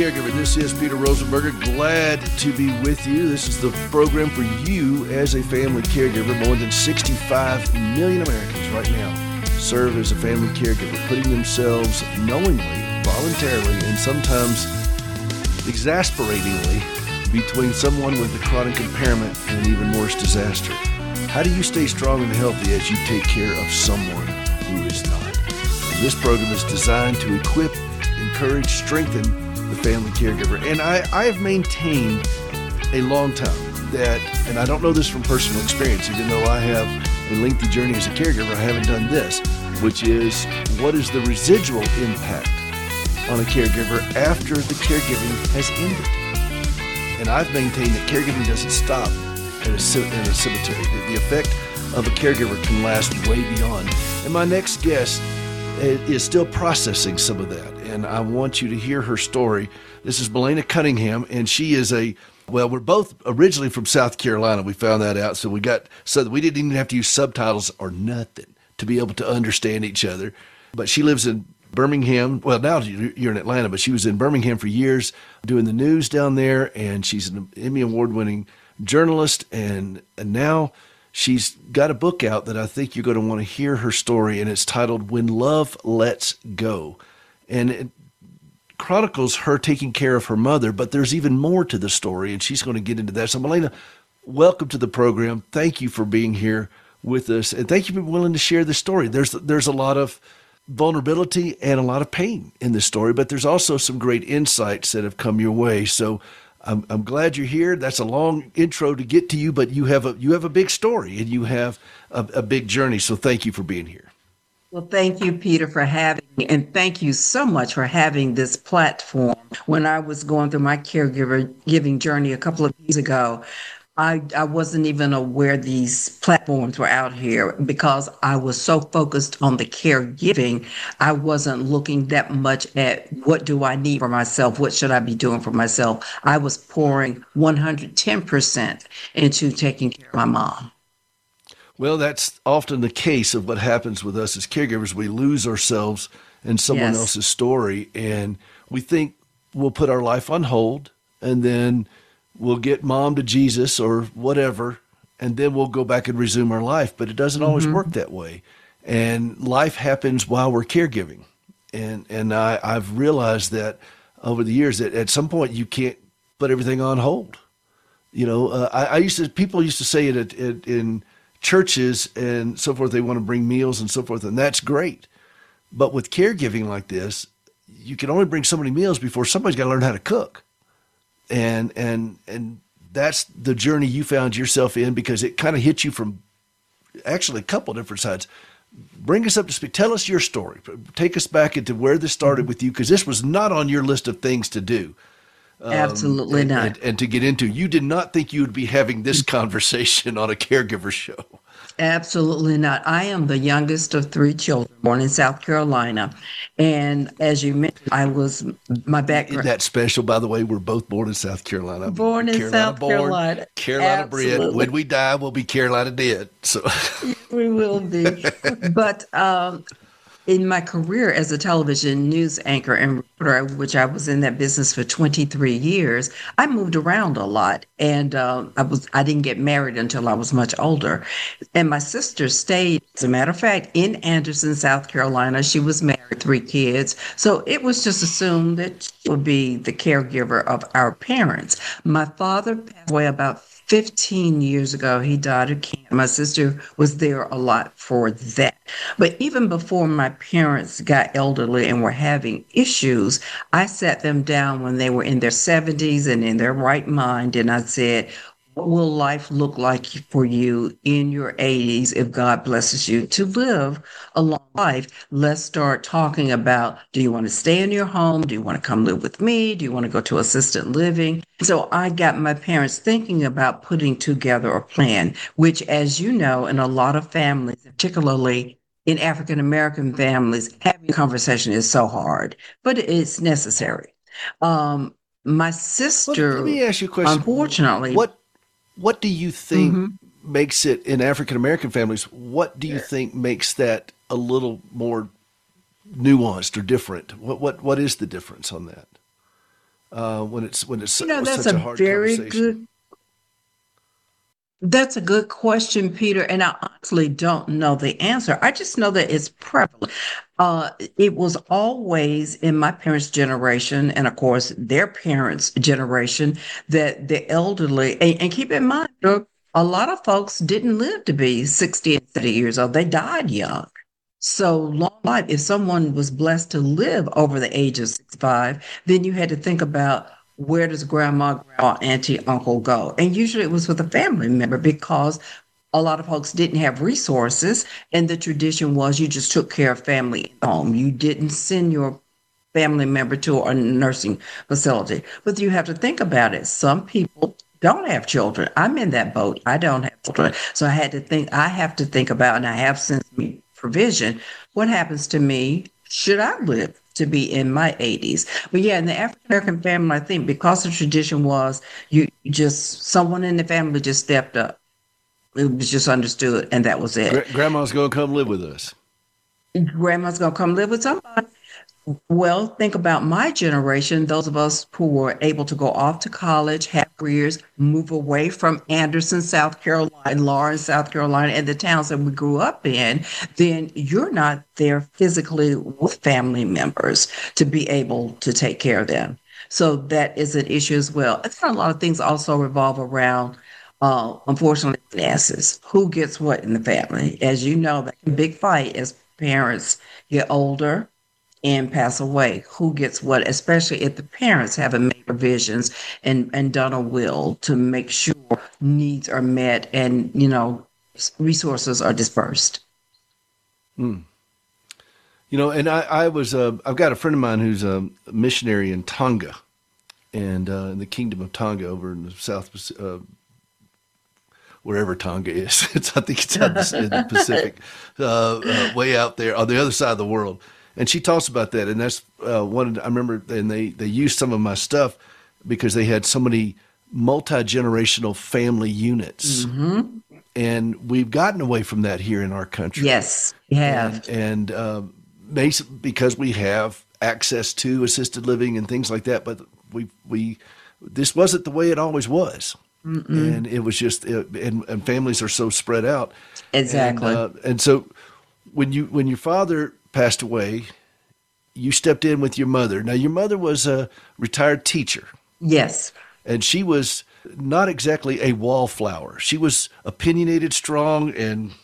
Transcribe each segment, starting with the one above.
Caregiver. This is Peter Rosenberger. Glad to be with you. This is the program for you as a family caregiver. More than 65 million Americans right now serve as a family caregiver, putting themselves knowingly, voluntarily, and sometimes exasperatingly between someone with a chronic impairment and an even worse disaster. How do you stay strong and healthy as you take care of someone who is not? And this program is designed to equip, encourage, strengthen the family caregiver. And I have maintained a long time that, and I don't know this from personal experience, even though I have a lengthy journey as a caregiver, I haven't done this, which is what is the residual impact on a caregiver after the caregiving has ended? And I've maintained that caregiving doesn't stop in a cemetery. The effect of a caregiver can last way beyond. And my next guest is still processing some of that, and I want you to hear her story. This is Melena Cunningham, and she is we're both originally from South Carolina. We found that out, so we didn't even have to use subtitles or nothing to be able to understand each other. But she lives in Birmingham. Well, now you're in Atlanta, but she was in Birmingham for years doing the news down there, and she's an Emmy Award-winning journalist, and now she's got a book out that I think you're going to want to hear her story, and it's titled When Love Lets Go. And it chronicles her taking care of her mother, but there's even more to the story, and she's going to get into that. So, Melena, welcome to the program. Thank you for being here with us, and thank you for being willing to share the story. There's a lot of vulnerability and a lot of pain in this story, but there's also some great insights that have come your way. So I'm glad you're here. That's a long intro to get to you, but you have a big story and you have a big journey. So thank you for being here. Well, thank you, Peter, for having me, and thank you so much for having this platform. When I was going through my caregiving journey a couple of years ago, I wasn't even aware these platforms were out here because I was so focused on the caregiving. I wasn't looking that much at what do I need for myself? What should I be doing for myself? I was pouring 110% into taking care of my mom. Well, that's often the case of what happens with us as caregivers. We lose ourselves in someone else's story, and we think we'll put our life on hold, and then we'll get mom to Jesus or whatever, and then we'll go back and resume our life. But it doesn't always work that way. And life happens while we're caregiving. And I've realized that over the years that at some point you can't put everything on hold. You know, people used to say it in churches and so forth, they want to bring meals and so forth, and that's great. But with caregiving like this, you can only bring so many meals before somebody's got to learn how to cook. And that's the journey you found yourself in, because it kind of hit you from actually a couple different sides. Bring us up to speed. Tell us your story. Take us back into where this started with you, because this was not on your list of things to do. Absolutely not. And to get into. You did not think you would be having this conversation on a caregiver show. Absolutely not. I am the youngest of three children born in South Carolina. And as you mentioned, my background. Isn't that special, by the way? We're both born in South Carolina. Born in South Carolina. Carolina bred. When we die, we'll be Carolina dead. So we will be. But in my career as a television news anchor and reporter, which I was in that business for 23 years, I moved around a lot. And I didn't get married until I was much older. And my sister stayed, as a matter of fact, in Anderson, South Carolina. She was married, 3 kids. So it was just assumed that she would be the caregiver of our parents. My father passed away about 15 years ago. He died of cancer. My sister was there a lot for that. But even before my parents got elderly and were having issues, I sat them down when they were in their 70s and in their right mind, and I said, what will life look like for you in your 80s if God blesses you to live a long life? Let's start talking about, do you want to stay in your home? Do you want to come live with me? Do you want to go to assisted living? So I got my parents thinking about putting together a plan, which, as you know, in a lot of families, particularly in African American families, having a conversation is so hard, but it's necessary. My sister, let me ask you a question. Unfortunately, what do you think makes it in African American families? What do you think makes that a little more nuanced or different? What is the difference on that? when it's That's such a a hard very conversation? good That's a good question, Peter, and I honestly don't know the answer. I just know that it's prevalent. It was always in my parents' generation, and of course their parents' generation, that the elderly, and keep in mind, a lot of folks didn't live to be 60 and 70 years old. They died young. So long life, if someone was blessed to live over the age of 65, then you had to think about where does grandma, auntie, uncle go? And usually it was with a family member because a lot of folks didn't have resources. And the tradition was you just took care of family at home. You didn't send your family member to a nursing facility. But you have to think about it. Some people don't have children. I'm in that boat. I don't have children. So I have to think about, and I have since me provision, what happens to me should I live to be in my 80s? But yeah, in the African American family, I think because the tradition was someone in the family just stepped up. It was just understood, and that was it. Grandma's going to come live with us. Grandma's going to come live with somebody. Well, think about my generation, those of us who were able to go off to college, have careers, move away from Anderson, South Carolina, Lawrence, South Carolina, and the towns that we grew up in, then you're not there physically with family members to be able to take care of them. So that is an issue as well. I think a lot of things also revolve around, unfortunately, finances. Who gets what in the family? As you know, that's a big fight as parents get older and pass away. Who gets what, especially if the parents haven't made provisions and done a will to make sure needs are met and, resources are dispersed. And I've got a friend of mine who's a missionary in Tonga and in the Kingdom of Tonga over in the South, wherever Tonga is. I think it's out in the Pacific, way out there on the other side of the world. And she talks about that, and that's I remember, and they used some of my stuff because they had so many multi-generational family units, and we've gotten away from that here in our country. Yes, we have, and because we have access to assisted living and things like that, but this wasn't the way it always was. And it was just, and families are so spread out. Exactly. And so when your father passed away, you stepped in with your mother. Now, your mother was a retired teacher. Yes. And she was not exactly a wallflower. She was opinionated, strong, and,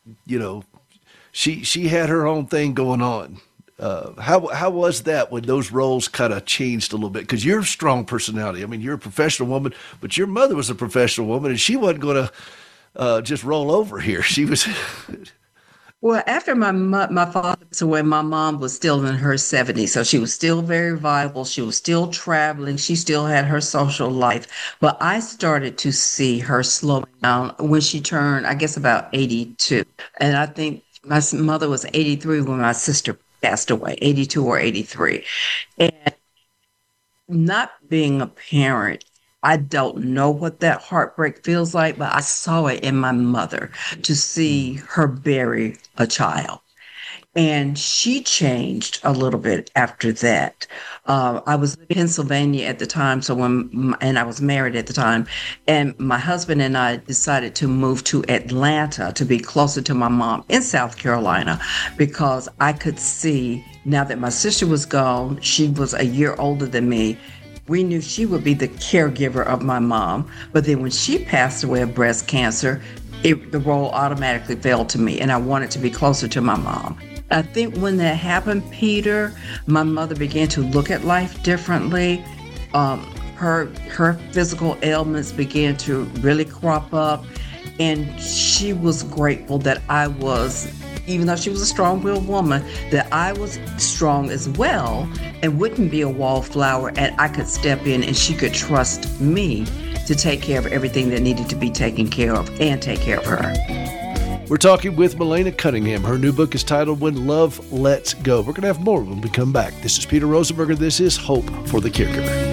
she had her own thing going on. How was that when those roles kind of changed a little bit? Because you're a strong personality. I mean, you're a professional woman, but your mother was a professional woman, and she wasn't going to just roll over here. She was... Well, after my father passed away, my mom was still in her 70s, so she was still very viable. She was still traveling. She still had her social life. But I started to see her slowing down when she turned, I guess, about 82. And I think my mother was 83 when my sister passed away, 82 or 83. And not being a parent, I don't know what that heartbreak feels like, but I saw it in my mother to see her bury a child. And she changed a little bit after that. I was in Pennsylvania at the time, and I was married at the time, and my husband and I decided to move to Atlanta to be closer to my mom in South Carolina, because I could see now that my sister was gone, she was a year older than me. We knew she would be the caregiver of my mom, but then when she passed away of breast cancer, the role automatically fell to me, and I wanted to be closer to my mom. I think when that happened, Peter, my mother began to look at life differently. Her physical ailments began to really crop up, and she was grateful that I was, even though she was a strong-willed woman, that I was strong as well and wouldn't be a wallflower, and I could step in and she could trust me to take care of everything that needed to be taken care of and take care of her. We're talking with Melana Cunningham. Her new book is titled When Love Lets Go. We're going to have more when we come back. This is Peter Rosenberger. This is Hope for the Caregiver.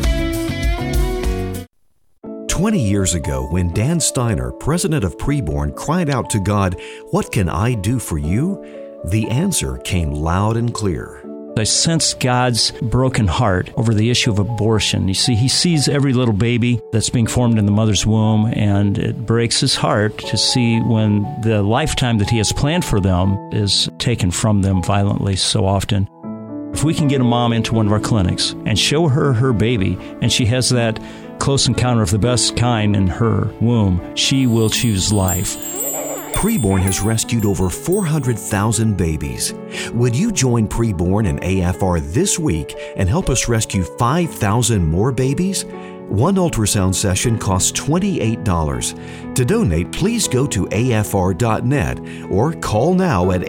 20 years ago, when Dan Steiner, president of Preborn, cried out to God, "What can I do for you?" the answer came loud and clear. I sense God's broken heart over the issue of abortion. You see, he sees every little baby that's being formed in the mother's womb, and it breaks his heart to see when the lifetime that he has planned for them is taken from them violently so often. If we can get a mom into one of our clinics and show her her baby, and she has that close encounter of the best kind in her womb, she will choose life. Preborn has rescued over 400,000 babies. Would you join Preborn and AFR this week and help us rescue 5,000 more babies? One ultrasound session costs $28. To donate, please go to afr.net or call now at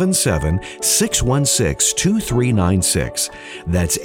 877-616-2396. That's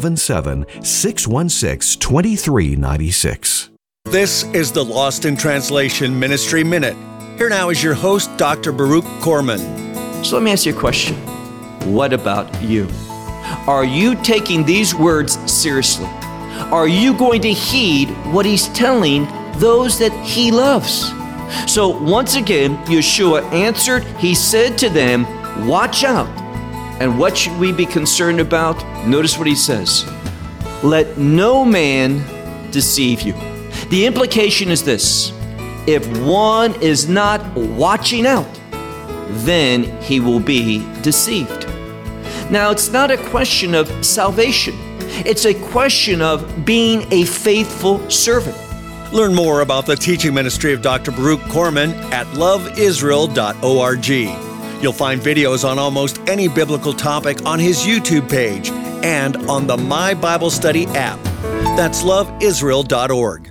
877-616-2396. This is the Lost in Translation Ministry Minute. Here now is your host, Dr. Baruch Korman. So let me ask you a question. What about you? Are you taking these words seriously? Are you going to heed what he's telling those that he loves? So once again, Yeshua answered, he said to them, watch out. And what should we be concerned about? Notice what he says. Let no man deceive you. The implication is this. If one is not watching out, then he will be deceived. Now, it's not a question of salvation. It's a question of being a faithful servant. Learn more about the teaching ministry of Dr. Baruch Korman at loveisrael.org. You'll find videos on almost any biblical topic on his YouTube page and on the My Bible Study app. That's loveisrael.org.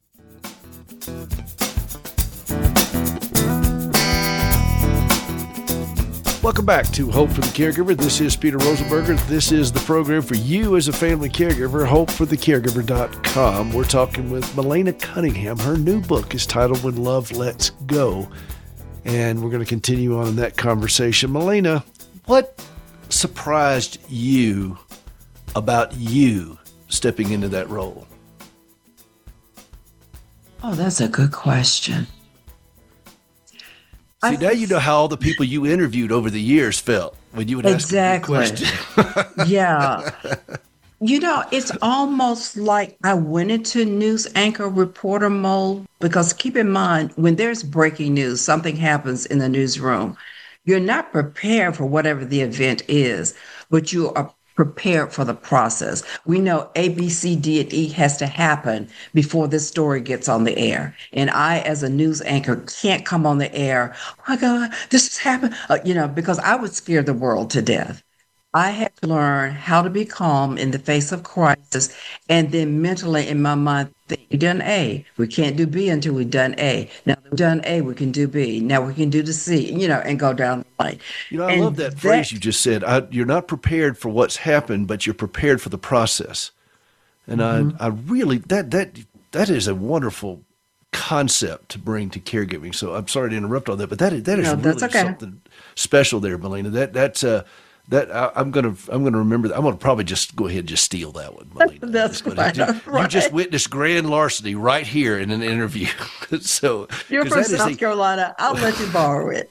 Welcome back to Hope for the Caregiver. This is Peter Rosenberger. This is the program for you as a family caregiver, hopeforthecaregiver.com. We're talking with Melena Cunningham. Her new book is titled When Love Lets Go, and we're going to continue on in that conversation. Melena, what surprised you about you stepping into that role? Oh, that's a good question. See, now you know how all the people you interviewed over the years felt when you would ask them a question. Yeah. You know, it's almost like I went into news anchor reporter mode, because keep in mind, when there's breaking news, something happens in the newsroom, you're not prepared for whatever the event is, but you are prepared for the process. We know A, B, C, D, and E has to happen before this story gets on the air. And I, as a news anchor, can't come on the air, oh my God, this has happened, because I would scare the world to death. I had to learn how to be calm in the face of crisis, and then mentally in my mind, think, we've done A. We can't do B until we've done A. Now we've done A, we can do B. Now we can do the C, and go down the line. I love that phrase you just said. You're not prepared for what's happened, but you're prepared for the process. And I really, that is a wonderful concept to bring to caregiving. So I'm sorry to interrupt all that, but that is really something special there, Melena. I'm gonna remember that. I'm gonna probably just go ahead and just steal that one, Melena. That's right. You just witnessed grand larceny right here in an interview. So you're from South Carolina. I'll let you borrow it.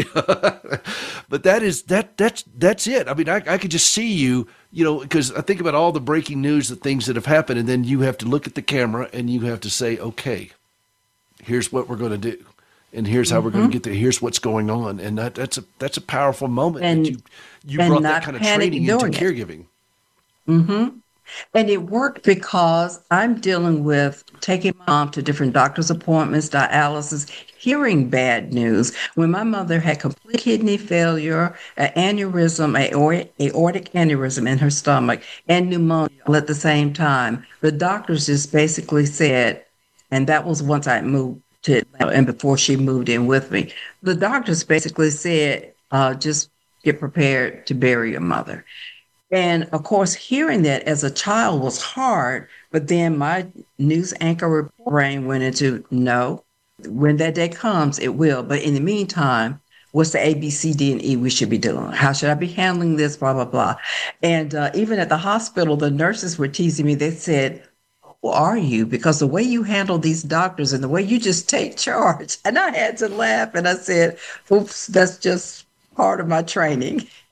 But that's it. I mean, I could just see you, because I think about all the breaking news, the things that have happened, and then you have to look at the camera and you have to say, okay, here's what we're going to do. And here's how we're going to get there. Here's what's going on, and that's a powerful moment. And you brought that kind of training into caregiving. Mm-hmm. And it worked because I'm dealing with taking my mom to different doctor's appointments, dialysis, hearing bad news. When my mother had complete kidney failure, an aneurysm, aortic aneurysm in her stomach, and pneumonia all at the same time, the doctors just basically said, and that was once I moved to Atlanta and before she moved in with me, the doctors basically said, just get prepared to bury your mother. And of course, hearing that as a child was hard, but then my news anchor brain went into, no, when that day comes, it will. But in the meantime, what's the A, B, C, D, and E we should be doing? How should I be handling this, blah, blah, blah. And even at the hospital, the nurses were teasing me. They said, who are you? Because the way you handle these doctors and the way you just take charge. And I had to laugh and I said, oops, that's just part of my training.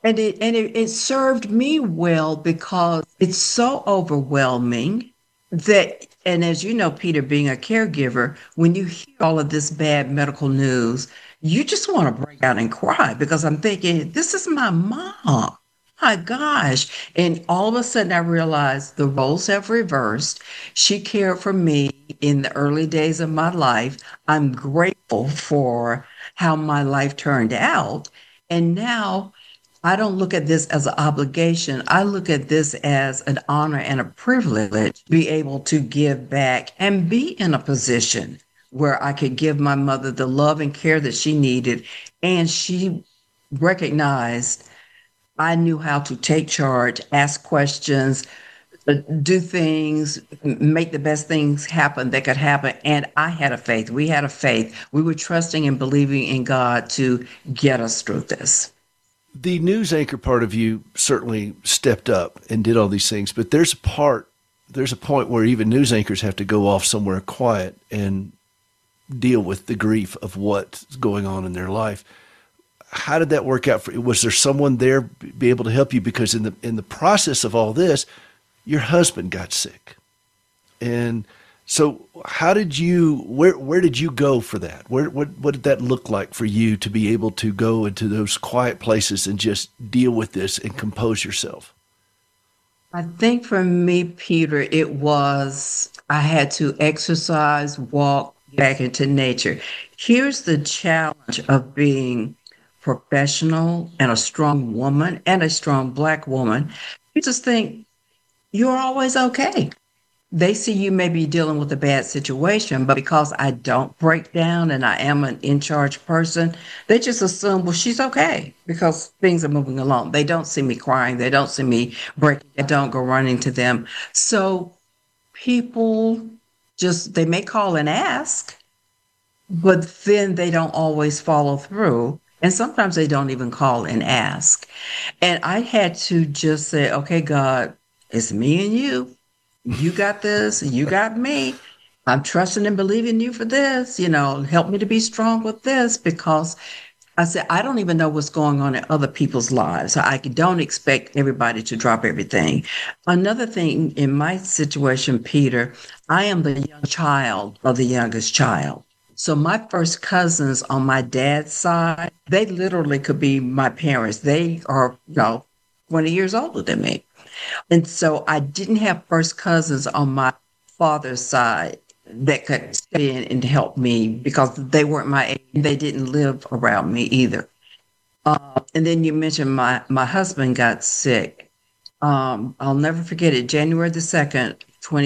And it served me well because it's so overwhelming that, and as you know, Peter, being a caregiver, when you hear all of this bad medical news, you just want to break out and cry because I'm thinking, this is my mom. My gosh. And all of a sudden, I realized the roles have reversed. She cared for me in the early days of my life. I'm grateful for how my life turned out. And now I don't look at this as an obligation. I look at this as an honor and a privilege to be able to give back and be in a position where I could give my mother the love and care that she needed. And she recognized I knew how to take charge, ask questions, do things, make the best things happen that could happen. And I had a faith. We had a faith. We were trusting and believing in God to get us through this. The news anchor part of you certainly stepped up and did all these things, but there's a point where even news anchors have to go off somewhere quiet and deal with the grief of what's going on in their life. How did that work out for you? Was there someone there be able to help you? Because in the process of all this, your husband got sick. And so how did you, where did you go for that? What did that look like for you to be able to go into those quiet places and just deal with this and compose yourself? I think for me, Peter, it was I had to exercise, walk back into nature. Here's the challenge of being professional and a strong woman and a strong Black woman. You just think you're always okay. They see you maybe dealing with a bad situation, but because I don't break down and I am an in charge person, they just assume, well, she's okay because things are moving along. They don't see me crying. They don't see me breaking. I don't go running to them. So people they may call and ask, but then they don't always follow through. And sometimes they don't even call and ask. And I had to just say, okay, God, it's me and you. You got this. You got me. I'm trusting and believing you for this. Help me to be strong with this because I said, I don't even know what's going on in other people's lives. So I don't expect everybody to drop everything. Another thing in my situation, Peter, I am the young child of the youngest child. So my first cousins on my dad's side, they literally could be my parents. They are, 20 years older than me. And so I didn't have first cousins on my father's side that could step in and help me because they weren't my age. They didn't live around me either. And then you mentioned my husband got sick. I'll never forget it. January the 2nd,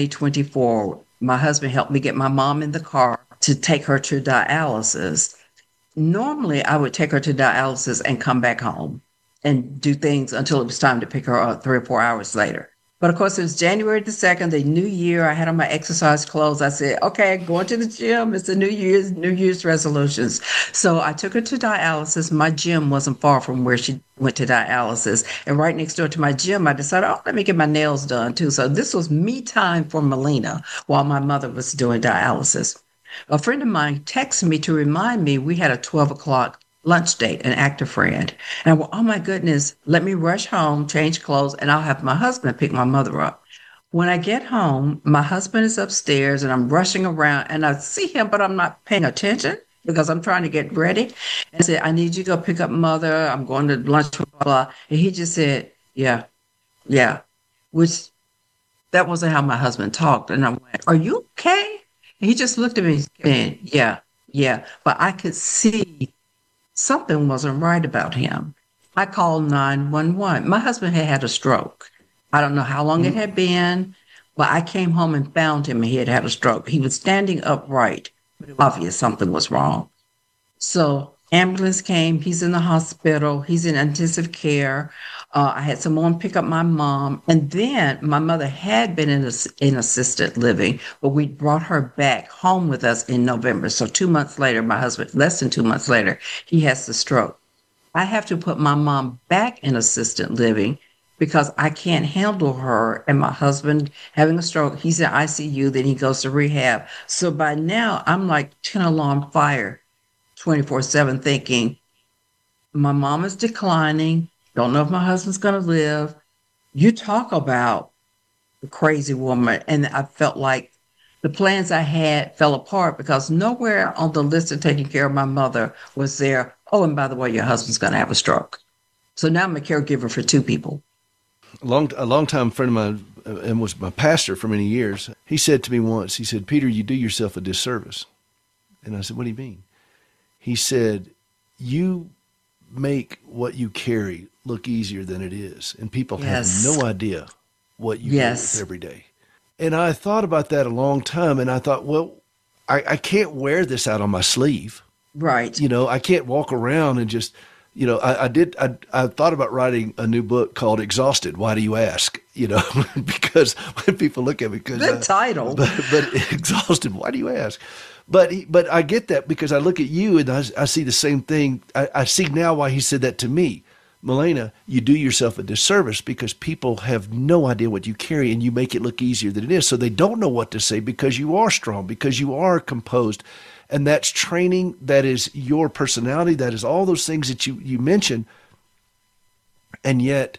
2024, my husband helped me get my mom in the car to take her to dialysis. Normally, I would take her to dialysis and come back home and do things until it was time to pick her up 3 or 4 hours later. But of course, it was January the 2nd, the new year. I had on my exercise clothes. I said, okay, going to the gym. It's the New Year's resolutions. So I took her to dialysis. My gym wasn't far from where she went to dialysis. And right next door to my gym, I decided, let me get my nails done too. So this was me time for Melina while my mother was doing dialysis. A friend of mine texted me to remind me we had a 12 o'clock lunch date, an actor friend. And I went, oh my goodness, let me rush home, change clothes, and I'll have my husband pick my mother up. When I get home, my husband is upstairs and I'm rushing around and I see him, but I'm not paying attention because I'm trying to get ready. And I said, I need you to go pick up mother. I'm going to lunch, blah, blah. And he just said, yeah, which that wasn't how my husband talked. And I went, are you okay? And he just looked at me saying, yeah. But I could see something wasn't right about him. I called 911. My husband had a stroke. I don't know how long it had been, but I came home and found him and he had a stroke. He was standing upright, but it was obvious something was wrong. So ambulance came. He's in the hospital. He's in intensive care. I had someone pick up my mom. And then my mother had been in assisted living, but we brought her back home with us in November. So 2 months later, my husband, less than 2 months later, he has the stroke. I have to put my mom back in assisted living because I can't handle her and my husband having a stroke. He's in ICU, then he goes to rehab. So by now, I'm like 10 alarm fire, 24/7 thinking, my mom is declining. Don't know if my husband's going to live. You talk about the crazy woman. And I felt like the plans I had fell apart because nowhere on the list of taking care of my mother was there, oh, and by the way, your husband's going to have a stroke. So now I'm a caregiver for two people. A long-time friend of mine, and was my pastor for many years, he said to me once, he said, Peter, you do yourself a disservice. And I said, what do you mean? He said, you make what you carry look easier than it is. And people have no idea what you deal with every day. And I thought about that a long time, and I thought, well, I can't wear this out on my sleeve. Right. You know, I can't walk around and just, you know, I thought about writing a new book called Exhausted. Why do you ask? You know, because when people look at me, because good title, but Exhausted. Why do you ask? But I get that because I look at you and I see the same thing. I see now why he said that to me. Milena, you do yourself a disservice because people have no idea what you carry and you make it look easier than it is. So they don't know what to say because you are strong, because you are composed. And that's training. That is your personality. That is all those things that you mentioned. And yet,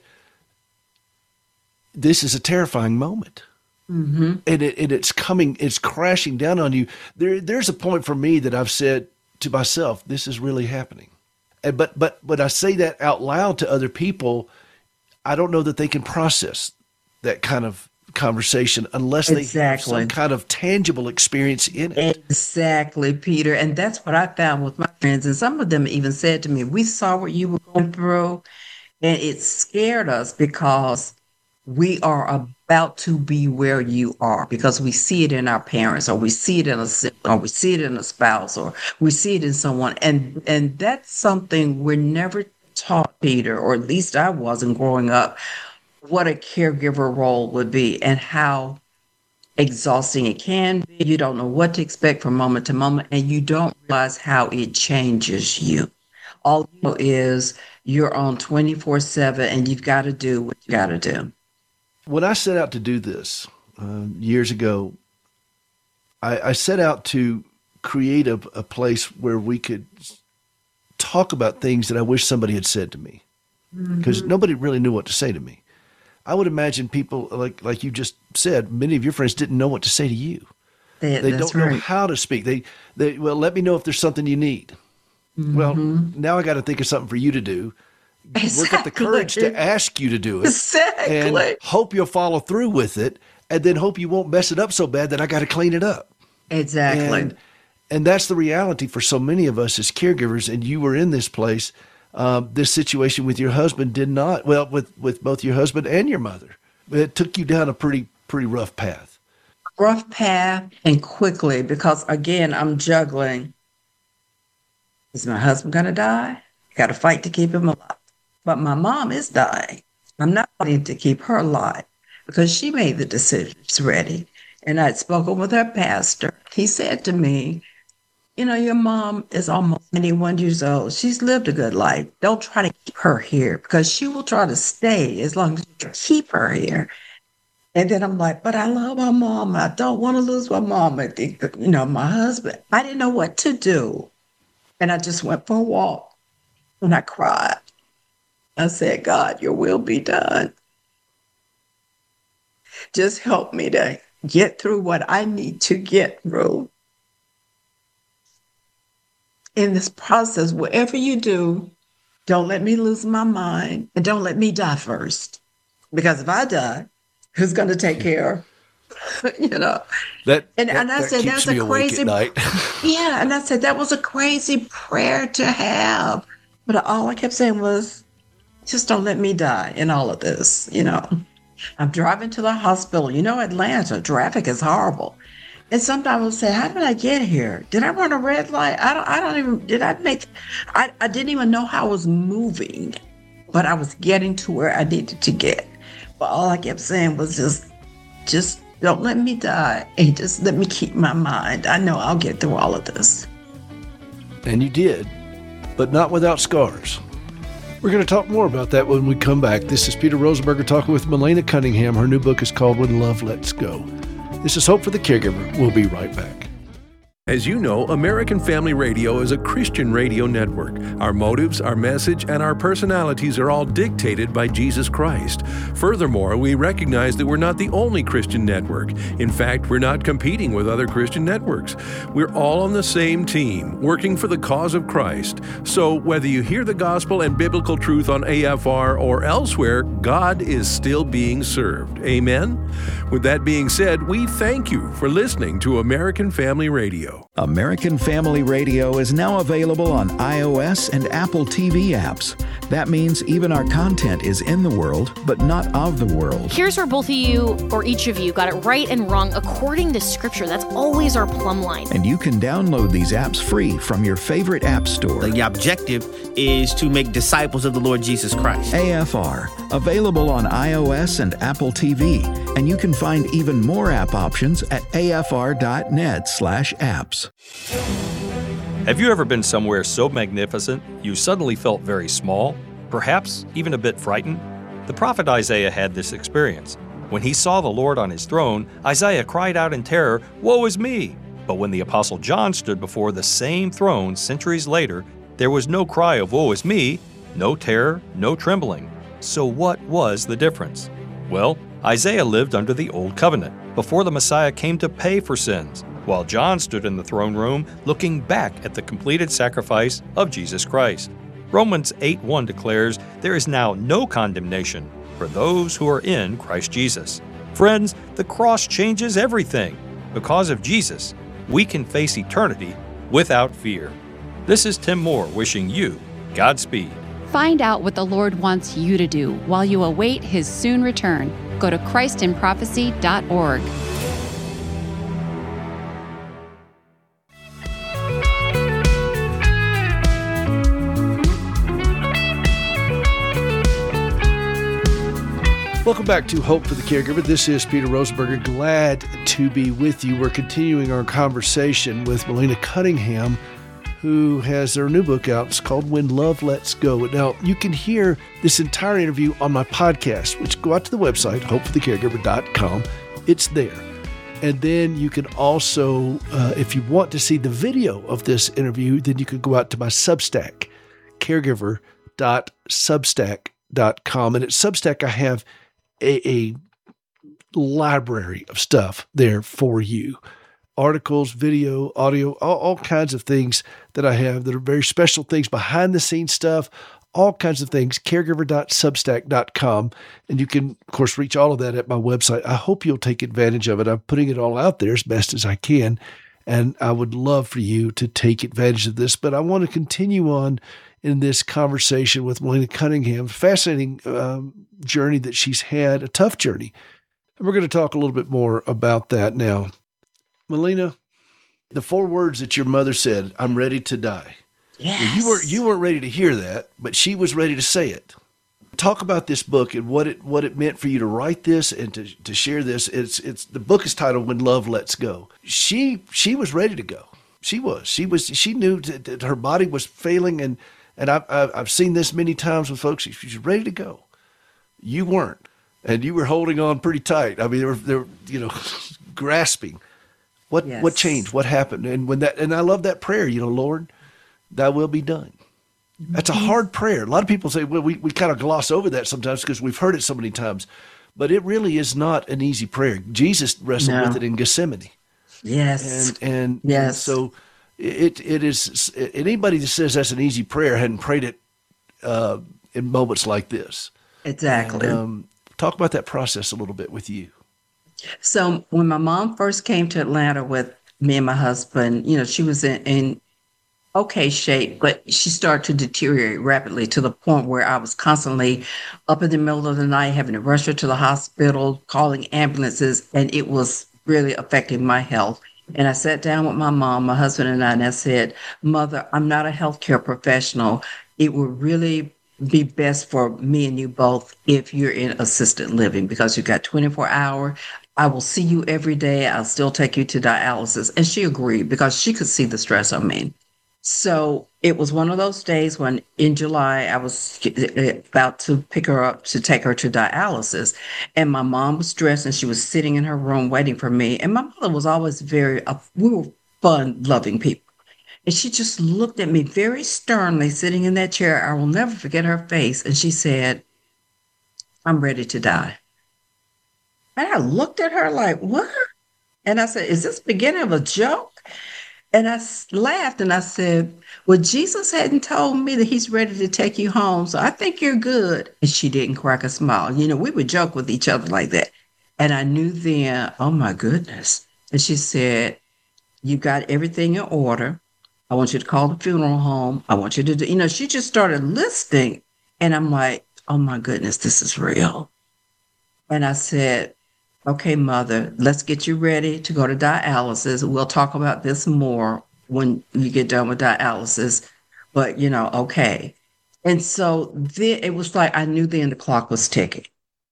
this is a terrifying moment. Mm-hmm. And it's crashing down on you. There's a point for me that I've said to myself, this is really happening. But when I say that out loud to other people, I don't know that they can process that kind of conversation unless they have some kind of tangible experience in it. Exactly, Peter. And that's what I found with my friends. And some of them even said to me, we saw what you were going through, and it scared us because we are about to be where you are, because we see it in our parents, or we see it in a sibling, or we see it in a spouse, or we see it in someone. And that's something we're never taught, Peter, or at least I wasn't growing up, what a caregiver role would be and how exhausting it can be. You don't know what to expect from moment to moment, and you don't realize how it changes you. All you know is you're on 24/7 and you've got to do what you got to do. When I set out to do this years ago, I set out to create a place where we could talk about things that I wish somebody had said to me, because nobody really knew what to say to me. I would imagine people, like you just said, many of your friends didn't know what to say to you. They don't know how to speak. They well, let me know if there's something you need. Mm-hmm. Well, now I got to think of something for you to do. Work up the courage to ask you to do it, and hope you'll follow through with it, and then hope you won't mess it up so bad that I got to clean it up. Exactly. And that's the reality for so many of us as caregivers. And you were in this place. This situation with your husband did not, well, with both your husband and your mother, it took you down a pretty rough path. Rough path, and quickly, because again, I'm juggling. Is my husband going to die? I got to fight to keep him alive. But my mom is dying. I'm not fighting to keep her alive because she made the decision. She's ready. And I'd spoken with her pastor. He said to me, you know, your mom is almost 91 years old. She's lived a good life. Don't try to keep her here because she will try to stay as long as you keep her here. And then I'm like, but I love my mom. I don't want to lose my mom. I think, you know, my husband. I didn't know what to do. And I just went for a walk and I cried. I said, God, your will be done. Just help me to get through what I need to get through. In this process, whatever you do, don't let me lose my mind and don't let me die first. Because if I die, who's going to take care? You know. And I said, that's a crazy night. Yeah, and I said, that was a crazy prayer to have. But all I kept saying was, just don't let me die in all of this, you know. I'm driving to the hospital. You know, Atlanta, traffic is horrible. And sometimes I'll say, how did I get here? Did I run a red light? I didn't even know how I was moving, but I was getting to where I needed to get. But all I kept saying was just don't let me die. And just let me keep my mind. I know I'll get through all of this. And you did, but not without scars. We're going to talk more about that when we come back. This is Peter Rosenberger talking with Milena Cunningham. Her new book is called When Love Lets Go. This is Hope for the Caregiver. We'll be right back. As you know, American Family Radio is a Christian radio network. Our motives, our message, and our personalities are all dictated by Jesus Christ. Furthermore, we recognize that we're not the only Christian network. In fact, we're not competing with other Christian networks. We're all on the same team, working for the cause of Christ. So whether you hear the gospel and biblical truth on AFR or elsewhere, God is still being served. Amen? With that being said, we thank you for listening to American Family Radio. American Family Radio is now available on iOS and Apple TV apps. That means even our content is in the world, but not of the world. Here's where both of you, or each of you, got it right and wrong according to Scripture. That's always our plumb line. And you can download these apps free from your favorite app store. The objective is to make disciples of the Lord Jesus Christ. AFR, available on iOS and Apple TV. And you can find even more app options at afr.net/apps. Have you ever been somewhere so magnificent you suddenly felt very small, perhaps even a bit frightened? The prophet Isaiah had this experience. When he saw the Lord on his throne, Isaiah cried out in terror, "Woe is me!" But when the Apostle John stood before the same throne centuries later, there was no cry of "Woe is me," no terror, no trembling. So what was the difference? Well, Isaiah lived under the Old Covenant, before the Messiah came to pay for sins, while John stood in the throne room looking back at the completed sacrifice of Jesus Christ. Romans 8:1 declares, "There is now no condemnation for those who are in Christ Jesus." Friends, the cross changes everything. Because of Jesus, we can face eternity without fear. This is Tim Moore wishing you Godspeed. Find out what the Lord wants you to do while you await His soon return. Go to ChristinProphecy.org. Welcome back to Hope for the Caregiver. This is Peter Rosenberger. Glad to be with you. We're continuing our conversation with Melina Cunningham, who has their new book out. It's called When Love Lets Go. Now, you can hear this entire interview on my podcast, which go out to the website, hopeforthecaregiver.com. It's there. And then you can also, if you want to see the video of this interview, then you can go out to my Substack, caregiver.substack.com. And at Substack, I have a library of stuff there for you. Articles, video, audio, all kinds of things that I have that are very special things, behind the scenes stuff, all kinds of things, caregiver.substack.com. And you can, of course, reach all of that at my website. I hope you'll take advantage of it. I'm putting it all out there as best as I can. And I would love for you to take advantage of this. But I want to continue on in this conversation with Melina Cunningham. Fascinating journey that she's had, a tough journey. And we're going to talk a little bit more about that now. Melina, the 4 words that your mother said, "I'm ready to die." Yes. Well, you weren't ready to hear that, but she was ready to say it. Talk about this book and what it meant for you to write this and to share this. It's the book is titled When Love Lets Go. She was ready to go. She knew that her body was failing, and I've seen this many times with folks. She's ready to go. You weren't, and you were holding on pretty tight. I mean, they were grasping. What changed? What happened? And I love that prayer, Lord, thy will be done. That's a hard prayer. A lot of people say, well, we kind of gloss over that sometimes because we've heard it so many times, but it really is not an easy prayer. Jesus wrestled with it in Gethsemane. Yes. And so it is, anybody that says that's an easy prayer hadn't prayed it in moments like this. Exactly. And, talk about that process a little bit with you. So when my mom first came to Atlanta with me and my husband, she was in okay shape, but she started to deteriorate rapidly to the point where I was constantly up in the middle of the night, having to rush her to the hospital, calling ambulances, and it was really affecting my health. And I sat down with my mom, my husband and I said, "Mother, I'm not a healthcare professional. It would really be best for me and you both if you're in assisted living because you got 24-hour. I will see you every day. I'll still take you to dialysis." And she agreed because she could see the stress on me. So it was one of those days when in July, I was about to pick her up to take her to dialysis. And my mom was dressed and she was sitting in her room waiting for me. And my mother was always we were fun-loving people. And she just looked at me very sternly, sitting in that chair. I will never forget her face. And she said, I'm ready to die. And I looked at her like, what? And I said, is this the beginning of a joke? And I laughed and I said, well, Jesus hadn't told me that he's ready to take you home, so I think you're good. And she didn't crack a smile. You know, we would joke with each other like that. And I knew then, oh my goodness. And she said, you got everything in order. I want you to call the funeral home. I want you to do, you know, she just started listing. And I'm like, oh my goodness, this is real. And I said, okay, Mother, let's get you ready to go to dialysis. We'll talk about this more when you get done with dialysis. But, you know, okay. And so then it was like I knew then the clock was ticking.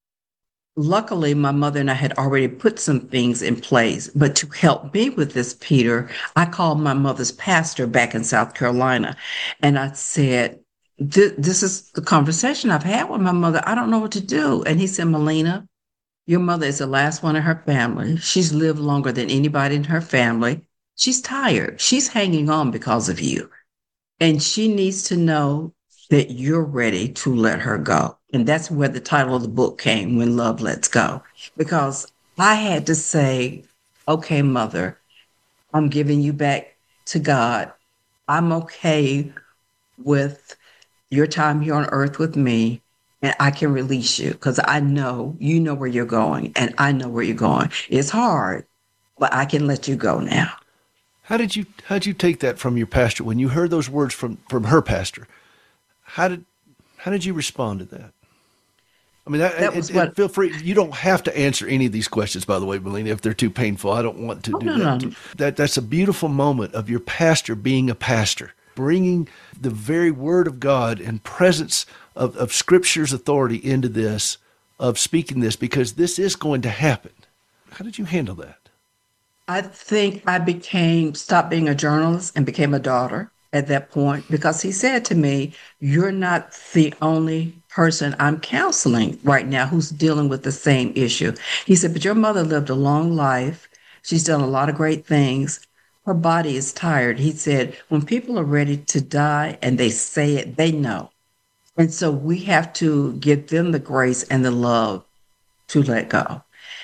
Luckily, my mother and I had already put some things in place. But to help me with this, Peter, I called my mother's pastor back in South Carolina. And I said, this is the conversation I've had with my mother. I don't know what to do. And he said, Melina, your mother is the last one in her family. She's lived longer than anybody in her family. She's tired. She's hanging on because of you. And she needs to know that you're ready to let her go. And that's where the title of the book came, When Love Lets Go. Because I had to say, okay, Mother, I'm giving you back to God. I'm okay with your time here on earth with me. And I can release you because I know you know where you're going and I know where you're going. It's hard, but I can let you go now. How'd you take that from your pastor when you heard those words from her pastor? How did you respond to that? I mean, feel free. You don't have to answer any of these questions, by the way, Melina, if they're too painful. I don't want to do that. No. That's a beautiful moment of your pastor being a pastor, bringing the very word of God and presence of Scripture's authority into this, of speaking this, because this is going to happen. How did you handle that? I think I stopped being a journalist and became a daughter at that point, because he said to me, you're not the only person I'm counseling right now who's dealing with the same issue. He said, but your mother lived a long life. She's done a lot of great things. Her body is tired. He said, when people are ready to die and they say it, they know. And so we have to give them the grace and the love to let go.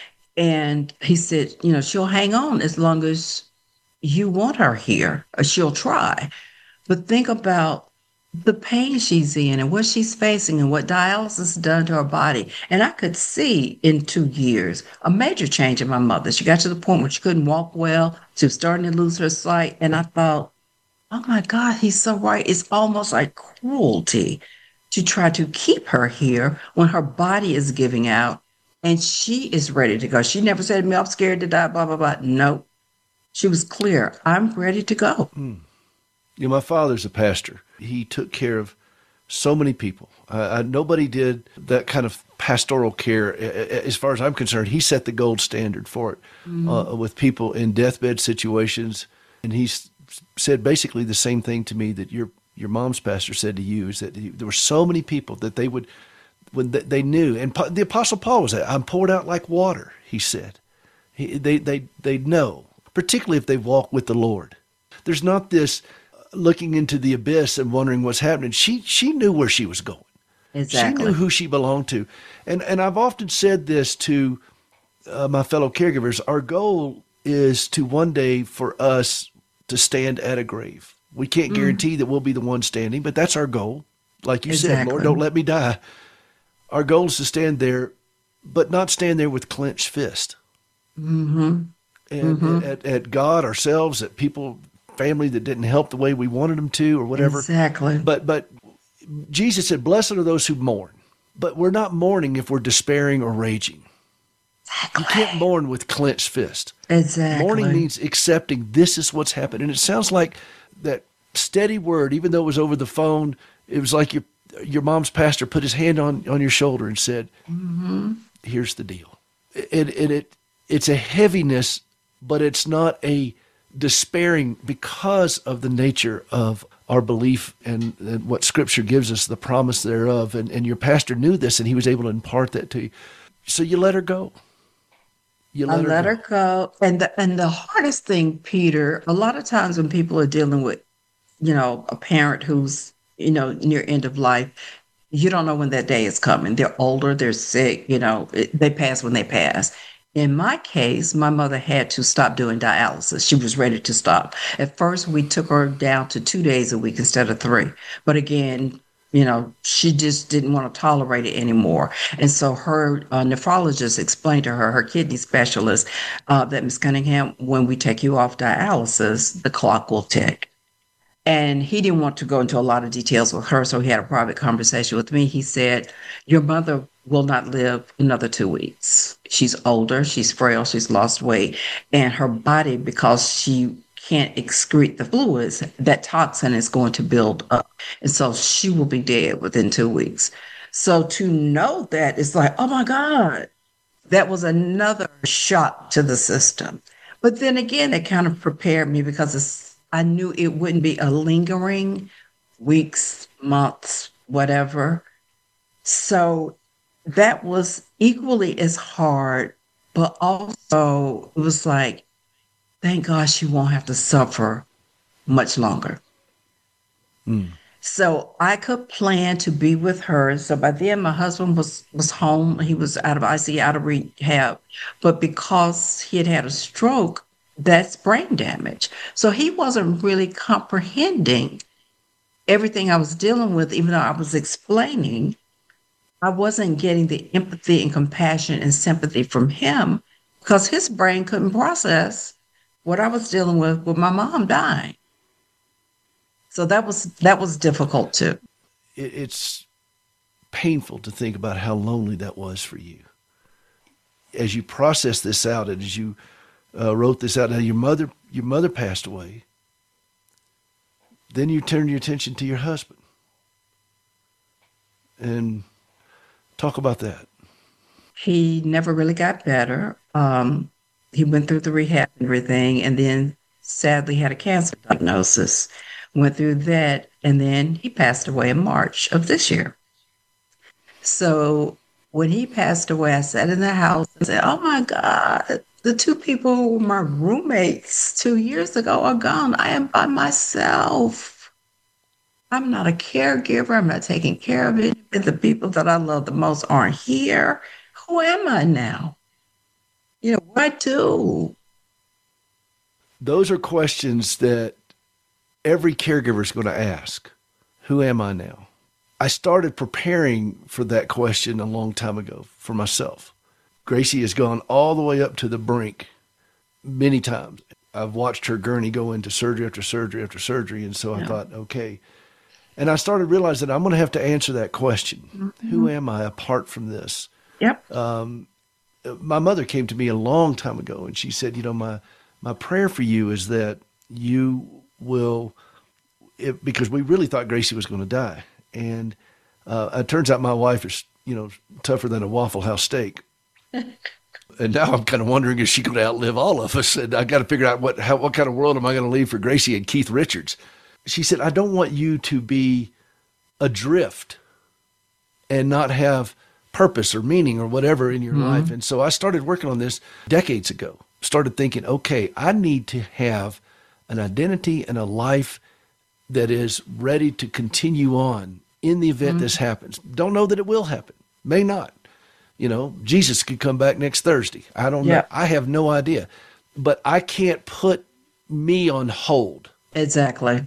And he said, you know, she'll hang on as long as you want her here, or she'll try. But think about the pain she's in and what she's facing and what dialysis has done to her body. And I could see in 2 years a major change in my mother. She got to the point where she couldn't walk well. She was starting to lose her sight. And I thought, oh my God, he's so right. It's almost like cruelty to try to keep her here when her body is giving out and she is ready to go. She never said to me, I'm scared to die, blah, blah, blah. No, she was clear. I'm ready to go. You know, my father's a pastor. He took care of so many people. Nobody did that kind of pastoral care. As far as I'm concerned, he set the gold standard for it with people in deathbed situations. And he said basically the same thing to me that your mom's pastor said to you, is that there were so many people that they would, when they knew, and the Apostle Paul was that, I'm poured out like water, he said. They know, particularly if they walk with the Lord. There's not this looking into the abyss and wondering what's happening. She knew where she was going. Exactly. She knew who she belonged to. And I've often said this to my fellow caregivers. Our goal is to one day for us to stand at a grave. We can't guarantee that we'll be the one standing, but that's our goal. Like you said, Lord, don't let me die. Our goal is to stand there, but not stand there with clenched fist. And at God, ourselves, at people, family that didn't help the way we wanted them to, or whatever. Exactly. But Jesus said, blessed are those who mourn. But we're not mourning if we're despairing or raging. Exactly. You can't mourn with clenched fist. Exactly. Mourning means accepting this is what's happened. And it sounds like that steady word, even though it was over the phone, it was like your mom's pastor put his hand on your shoulder and said, here's the deal. It's a heaviness, but it's not a despairing because of the nature of our belief and what Scripture gives us, the promise thereof. And your pastor knew this, and he was able to impart that to you. So you let her go. I let her go. And the hardest thing, Peter, a lot of times when people are dealing with, a parent who's, near end of life, you don't know when that day is coming. They're older, they're sick, they pass when they pass. In my case, my mother had to stop doing dialysis. She was ready to stop. At first, we took her down to 2 days a week instead of 3. But again, she just didn't want to tolerate it anymore. And so her nephrologist explained to her kidney specialist, that Ms. Cunningham, when we take you off dialysis, the clock will tick. And he didn't want to go into a lot of details with her, so he had a private conversation with me. He said, your mother will not live another 2 weeks. She's older, she's frail, she's lost weight, and her body, because she can't excrete the fluids, that toxin is going to build up. And so she will be dead within 2 weeks. So to know that, it's like, oh my God, that was another shock to the system. But then again, it kind of prepared me because I knew it wouldn't be a lingering weeks, months, whatever. So that was equally as hard, but also it was like, thank God she won't have to suffer much longer. So I could plan to be with her. So by then my husband was home. He was out of ICU, out of rehab. But because he had had a stroke, that's brain damage. So he wasn't really comprehending everything I was dealing with, even though I was explaining. I wasn't getting the empathy and compassion and sympathy from him because his brain couldn't process what I was dealing with my mom dying. So that was difficult too. It's painful to think about how lonely that was for you. As you process this out, and as you wrote this out, now your mother passed away. Then you turned your attention to your husband. And talk about that. He never really got better. He went through the rehab and everything, and then sadly had a cancer diagnosis. Went through that, and then he passed away in March of this year. So when he passed away, I sat in the house and said, oh my God, the 2 people who were my roommates 2 years ago are gone. I am by myself. I'm not a caregiver. I'm not taking care of it. And the people that I love the most aren't here. Who am I now? What do? Those are questions that every caregiver is going to ask. Who am I now? I started preparing for that question a long time ago for myself. Gracie has gone all the way up to the brink many times. I've watched her gurney go into surgery after surgery after surgery. And so I thought, okay. And I started realizing that I'm going to have to answer that question. Mm-hmm. Who am I apart from this? Yep. My mother came to me a long time ago and she said, my prayer for you is that you will, because we really thought Gracie was going to die. And it turns out my wife is, tougher than a Waffle House steak. And now I'm kind of wondering, is she going to outlive all of us? And I got to figure out what kind of world am I going to leave for Gracie and Keith Richards? She said, I don't want you to be adrift and not have purpose or meaning or whatever in your life. And so I started working on this decades ago, started thinking, okay, I need to have an identity and a life that is ready to continue on in the event this happens. Don't know that it will happen. May not. Jesus could come back next Thursday. I don't know. I have no idea. But I can't put me on hold. Exactly.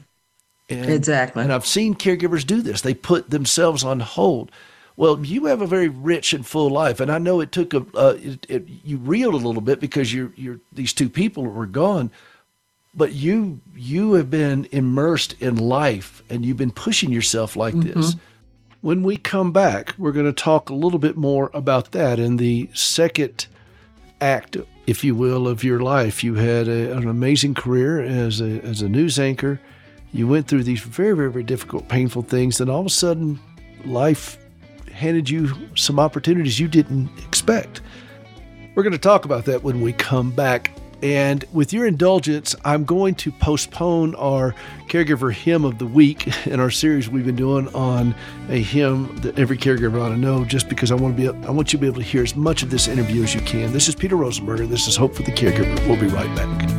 And I've seen caregivers do this. They put themselves on hold. Well, you have a very rich and full life, and I know it took you reeled a little bit because these 2 people were gone, but you have been immersed in life, and you've been pushing yourself like this. When we come back, we're going to talk a little bit more about that in the second act, if you will, of your life. You had an amazing career as a news anchor. You went through these very, very, very difficult, painful things, and all of a sudden, life handed you some opportunities you didn't expect. We're going to talk about that when we come back. And with your indulgence, I'm going to postpone our Caregiver Hymn of the Week in our series we've been doing on a hymn that every caregiver ought to know, just because I want you to be able to hear as much of this interview as you can. This is Peter Rosenberger. This is Hope for the Caregiver. We'll be right back.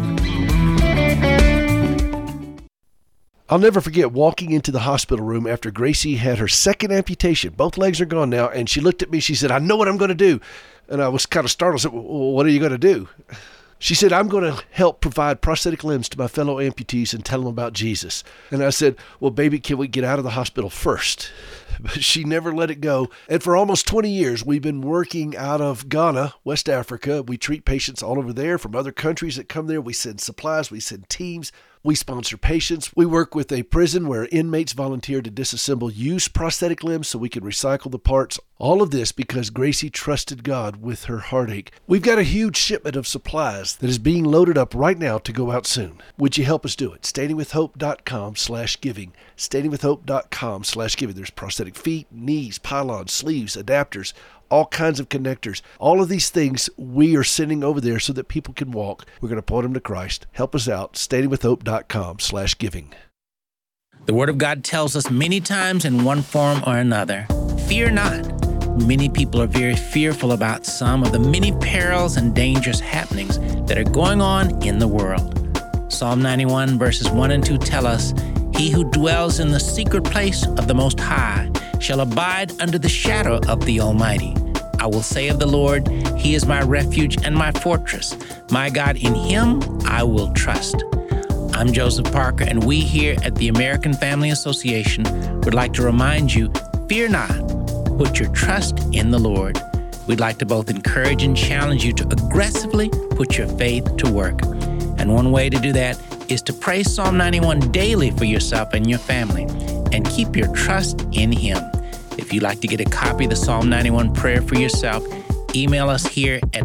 I'll never forget walking into the hospital room after Gracie had her second amputation. Both legs are gone now, and she looked at me. She said, "I know what I'm going to do." And I was kind of startled. I said, "Well, what are you going to do?" She said, "I'm going to help provide prosthetic limbs to my fellow amputees and tell them about Jesus." And I said, "Well, baby, can we get out of the hospital first?" But she never let it go. And for almost 20 years, we've been working out of Ghana, West Africa. We treat patients all over there from other countries that come there. We send supplies. We send teams. We sponsor patients. We work with a prison where inmates volunteer to disassemble used prosthetic limbs so we can recycle the parts. All of this because Gracie trusted God with her heartache. We've got a huge shipment of supplies that is being loaded up right now to go out soon. Would you help us do it? StandingWithHope.com/giving. StandingWithHope.com/giving. There's prosthetic feet, knees, pylons, sleeves, adapters, all kinds of connectors. All of these things we are sending over there so that people can walk. We're going to point them to Christ. Help us out. StandingWithHope.com/giving. The Word of God tells us many times in one form or another, fear not. Many people are very fearful about some of the many perils and dangerous happenings that are going on in the world. Psalm 91 verses 1 and 2 tell us, "He who dwells in the secret place of the Most High shall abide under the shadow of the Almighty. I will say of the Lord, He is my refuge and my fortress. My God, in Him I will trust." I'm Joseph Parker, and we here at the American Family Association would like to remind you, fear not, put your trust in the Lord. We'd like to both encourage and challenge you to aggressively put your faith to work. And one way to do that is to pray Psalm 91 daily for yourself and your family, and keep your trust in Him. If you'd like to get a copy of the Psalm 91 prayer for yourself, email us here at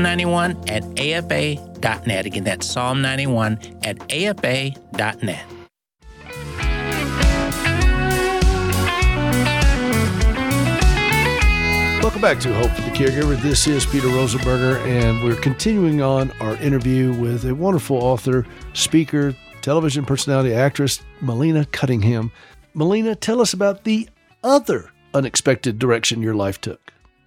psalm91@afa.net. Again, that's psalm91@afa.net. Welcome back to Hope for the Caregiver. This is Peter Rosenberger, and we're continuing on our interview with a wonderful author, speaker, television personality, actress, Melina Cunningham. Melina, tell us about the other unexpected direction your life took.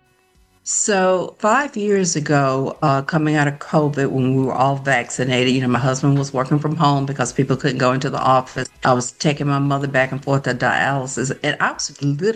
So 5 years ago, coming out of COVID, when we were all vaccinated, my husband was working from home because people couldn't go into the office. I was taking my mother back and forth to dialysis. And I was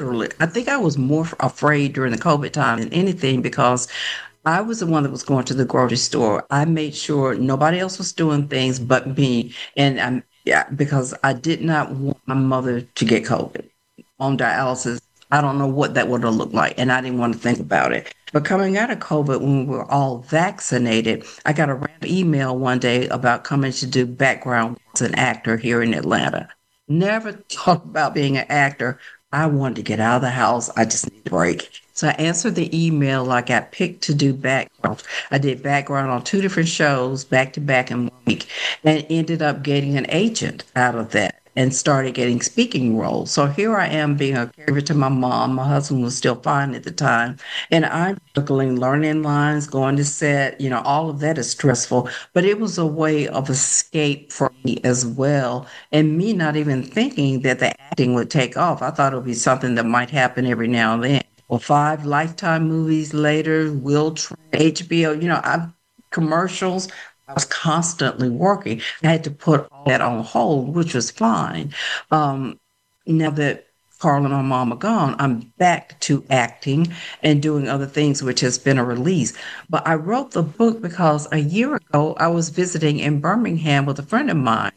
I think I was more afraid during the COVID time than anything, because I was the one that was going to the grocery store. I made sure nobody else was doing things but me. And because I did not want my mother to get COVID on dialysis. I don't know what that would have looked like, and I didn't want to think about it. But coming out of COVID, when we were all vaccinated, I got a random email one day about coming to do background as an actor here in Atlanta. Never thought about being an actor. I wanted to get out of the house. I just need a break. So I answered the email. I got picked to do background. I did background on 2 different shows back to back in 1 week, and ended up getting an agent out of that, and started getting speaking roles. So here I am being a caregiver to my mom. My husband was still fine at the time. And I'm struggling, learning lines, going to set, all of that is stressful. But it was a way of escape for me as well. And me not even thinking that the acting would take off. I thought it would be something that might happen every now and then. Well, 5 Lifetime movies later, Will Trent, HBO, commercials. I was constantly working. I had to put all that on hold, which was fine. Now that Carl and my mom are gone, I'm back to acting and doing other things, which has been a release. But I wrote the book because a year ago, I was visiting in Birmingham with a friend of mine,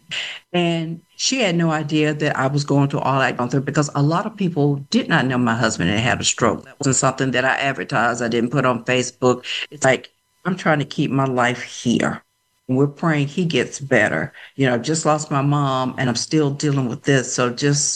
and she had no idea that I was going to all that because a lot of people did not know my husband had a stroke. That wasn't something that I advertised. I didn't put on Facebook. It's like, I'm trying to keep my life here. We're praying he gets better. Just lost my mom, and I'm still dealing with this. So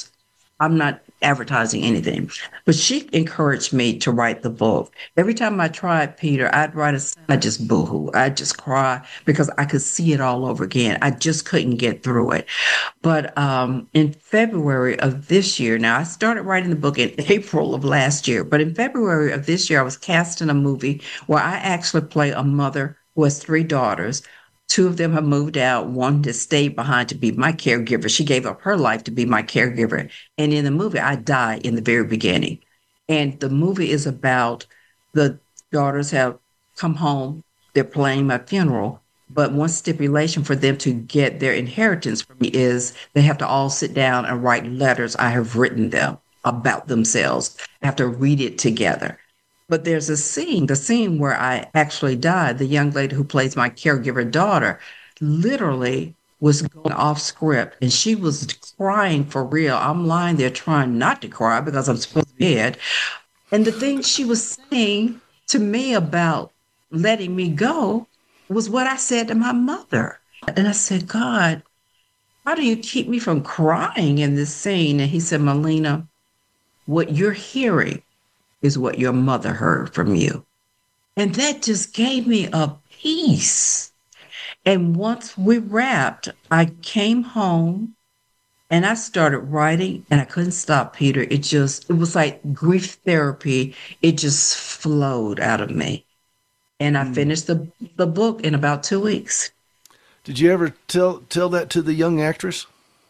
I'm not advertising anything. But she encouraged me to write the book. Every time I tried, Peter, I'd write I just boohoo. I'd just cry because I could see it all over again. I just couldn't get through it. But in February of this year, now I started writing the book in April of last year, but in February of this year, I was cast in a movie where I actually play a mother who has 3 daughters. 2 of them have moved out. One has stayed behind to be my caregiver. She gave up her life to be my caregiver. And in the movie, I die in the very beginning. And the movie is about the daughters have come home. They're planning my funeral. But one stipulation for them to get their inheritance from me is they have to all sit down and write letters I have written them about themselves. I have to read it together. But there's a scene, the scene where I actually died. The young lady who plays my caregiver daughter literally was going off script and she was crying for real. I'm lying there trying not to cry because I'm supposed to be dead. And the thing she was saying to me about letting me go was what I said to my mother. And I said, God, how do you keep me from crying in this scene? And he said, Melina, what you're hearing is what your mother heard from you. And that just gave me a peace. And once we wrapped, I came home and I started writing and I couldn't stop, Peter. It was like grief therapy. It just flowed out of me. And I finished the book in about 2 weeks. Did you ever tell that to the young actress?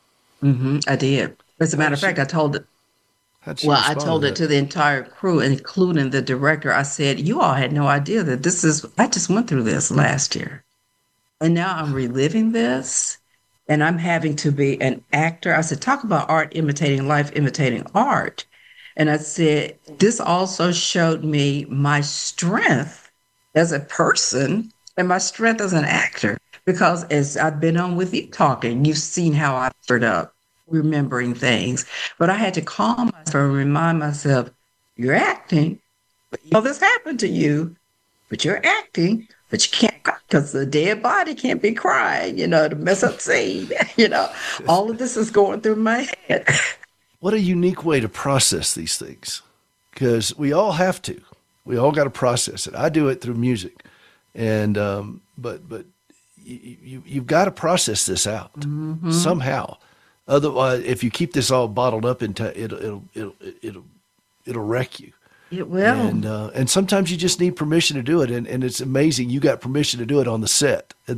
I did. As a matter of fact, I told it. I told it to the entire crew, including the director. I said, you all had no idea that I just went through this last year. And now I'm reliving this and I'm having to be an actor. I said, talk about art imitating life, imitating art. And I said, this also showed me my strength as a person and my strength as an actor. Because as I've been on with you talking, you've seen how I stirred up, remembering things. But I had to calm myself and remind myself, you're acting, but this happened to you, but you're acting, but you can't cry because the dead body can't be crying, to mess up scene. All of this is going through my head. What a unique way to process these things, because we all have to. We all got to process it. I do it through music, and but you've got to process this out somehow. Otherwise, if you keep this all bottled up, it'll wreck you. It will. And sometimes you just need permission to do it, and it's amazing you got permission to do it on the set. And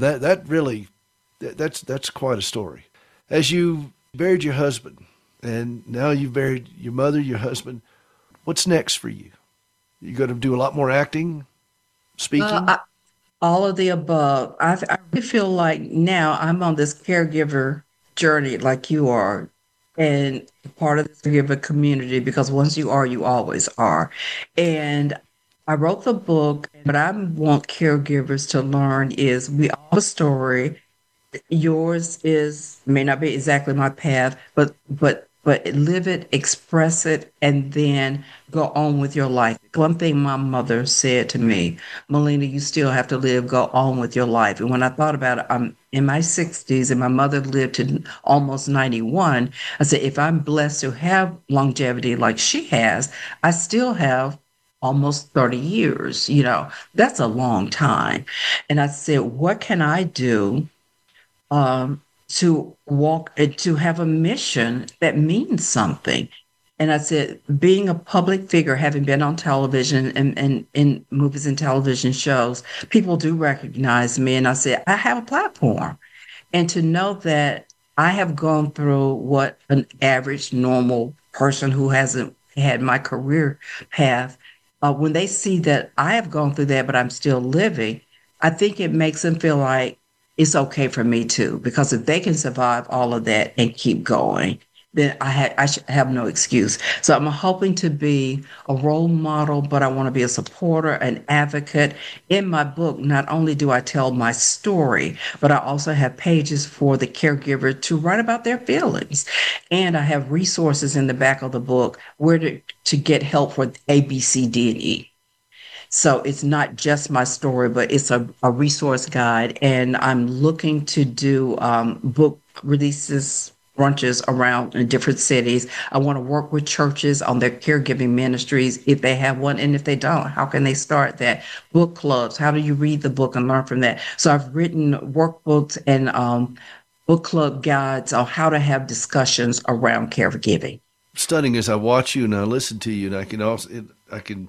that's quite a story. As you buried your husband, and now you've buried your mother, your husband, what's next for you? You going to do a lot more acting, speaking? All of the above. I really feel like now I'm on this caregiver journey like you are, and part of this caregiver community, because once you are, you always are. And I wrote the book, but I want caregivers to learn is we all have a story. Yours may not be exactly my path, but live it, express it, and then go on with your life. One thing my mother said to me, Melina, you still have to live, go on with your life. And when I thought about it, I'm in my 60s and my mother lived to almost 91. I said, if I'm blessed to have longevity like she has, I still have almost 30 years. That's a long time. And I said, what can I do to walk and to have a mission that means something? And I said, being a public figure, having been on television and in movies and television shows, people do recognize me. And I said, I have a platform. And to know that I have gone through what an average, normal person who hasn't had my career path, when they see that I have gone through that, but I'm still living, I think it makes them feel like it's okay for me too. Because if they can survive all of that and keep going, then I should have no excuse. So I'm hoping to be a role model, but I want to be a supporter, an advocate. In my book, not only do I tell my story, but I also have pages for the caregiver to write about their feelings. And I have resources in the back of the book where to get help for A, B, C, D, and E. So it's not just my story, but it's a resource guide. And I'm looking to do book releases, brunches around in different cities. I want to work with churches on their caregiving ministries if they have one. And if they don't, how can they start that? Book clubs. How do you read the book and learn from that? So I've written workbooks and book club guides on how to have discussions around caregiving. Stunning as I watch you and I listen to you, and I can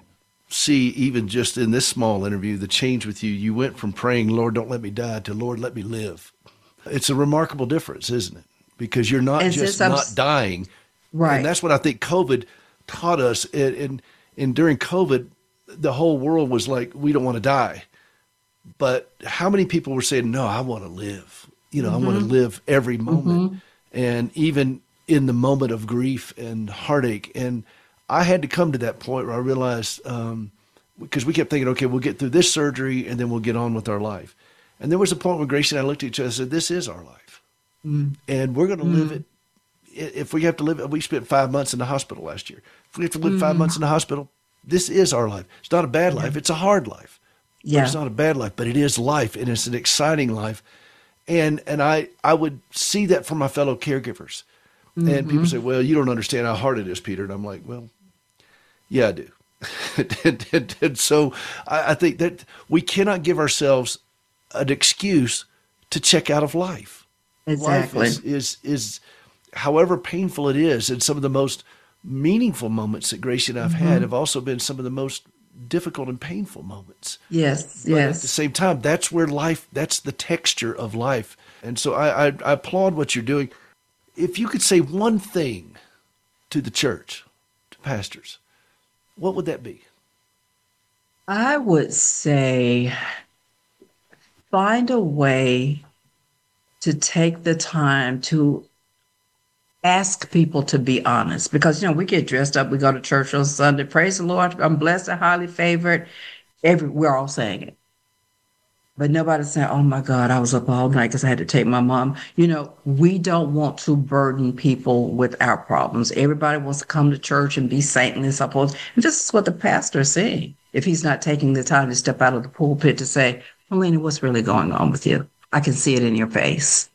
see, even just in this small interview, the change with you. You went from praying, Lord, don't let me die, to Lord, let me live. It's a remarkable difference, isn't it? Because you're not just not dying. Right. And that's what I think COVID taught us. And during COVID, the whole world was like, we don't want to die. But how many people were saying, no, I want to live. I want to live every moment. And even in the moment of grief and heartache. And I had to come to that point where I realized, because we kept thinking, okay, we'll get through this surgery and then we'll get on with our life. And there was a point where Gracie and I looked at each other and said, this is our life. And we're going to live it. If we have to live it, we spent 5 months in the hospital last year. If we have to live 5 months in the hospital, this is our life. It's not a bad life. It's a hard life. Yeah. It's not a bad life, but it is life, and it's an exciting life. And I would see that from my fellow caregivers. And people say, well, you don't understand how hard it is, Peter. And I'm like, well, yeah, I do. and so I think that we cannot give ourselves an excuse to check out of life. Exactly. Life is however painful it is, and some of the most meaningful moments that Gracie and I have had have also been some of the most difficult and painful moments. Yes, but at the same time, that's where life, that's the texture of life. And so I applaud what you're doing. If you could say one thing to the church, to pastors, what would that be? I would say find a way to take the time to ask people to be honest, because, we get dressed up, we go to church on Sunday, praise the Lord, I'm blessed and highly favored. We're all saying it. But nobody's saying, oh my God, I was up all night because I had to take my mom. We don't want to burden people with our problems. Everybody wants to come to church and be saintly, suppose. And this is what the pastor is saying. If he's not taking the time to step out of the pulpit to say, Melina, what's really going on with you? I can see it in your face.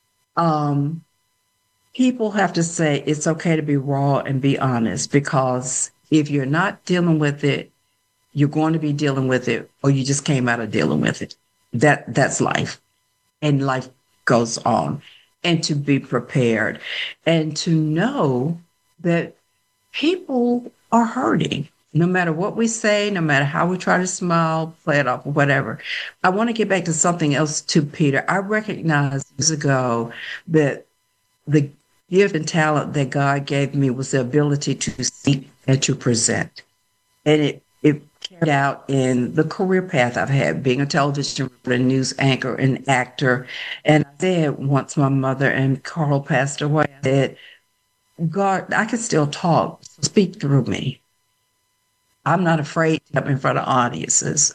People have to say it's okay to be raw and be honest, because if you're not dealing with it, you're going to be dealing with it, or you just came out of dealing with it. That's life, and life goes on. And to be prepared and to know that people are hurting, no matter what we say, no matter how we try to smile, play it off, or whatever. I want to get back to something else too, Peter. I recognized years ago that the gift and talent that God gave me was the ability to speak and to present. And it carried out in the career path I've had, being a television reporter, news anchor, and actor. And I said once my mother and Carl passed away, I said, God, I can still talk, so speak through me. I'm not afraid to come in front of audiences.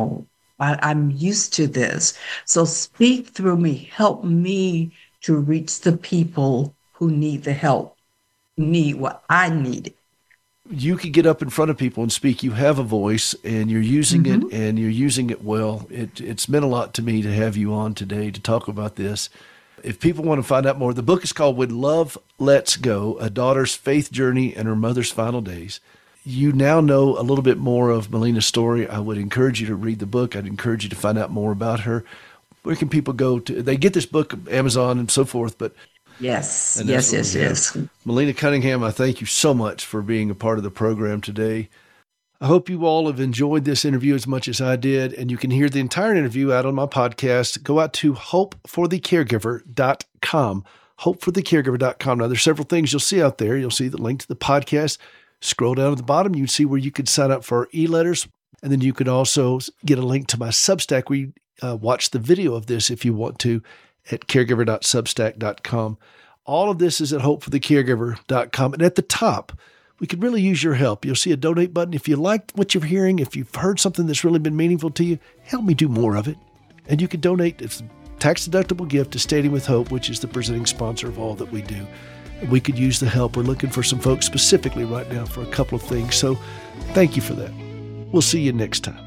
I'm used to this. So speak through me. Help me to reach the people who need the help, need what I needed. You can get up in front of people and speak. You have a voice, and you're using it, and you're using it well. It's meant a lot to me to have you on today to talk about this. If people want to find out more, the book is called When Love Lets Go, A Daughter's Faith Journey and Her Mother's Final Days. You now know a little bit more of Melina's story. I would encourage you to read the book. I'd encourage you to find out more about her. Where can people go to? They get this book, Amazon and so forth, but Yes. Melina Cunningham, I thank you so much for being a part of the program today. I hope you all have enjoyed this interview as much as I did, and you can hear the entire interview out on my podcast. Go out to hopeforthecaregiver.com, hopeforthecaregiver.com. Now, there's several things you'll see out there. You'll see the link to the podcast. Scroll down at the bottom. You can see where you can sign up for our e-letters, and then you can also get a link to my Substack where you watch the video of this if you want to, at caregiver.substack.com. All of this is at hopeforthecaregiver.com. And at the top, we could really use your help. You'll see a donate button. If you liked what you're hearing, if you've heard something that's really been meaningful to you, help me do more of it. And you can donate. It's a tax-deductible gift to Standing with Hope, which is the presenting sponsor of all that we do. And we could use the help. We're looking for some folks specifically right now for a couple of things. So thank you for that. We'll see you next time.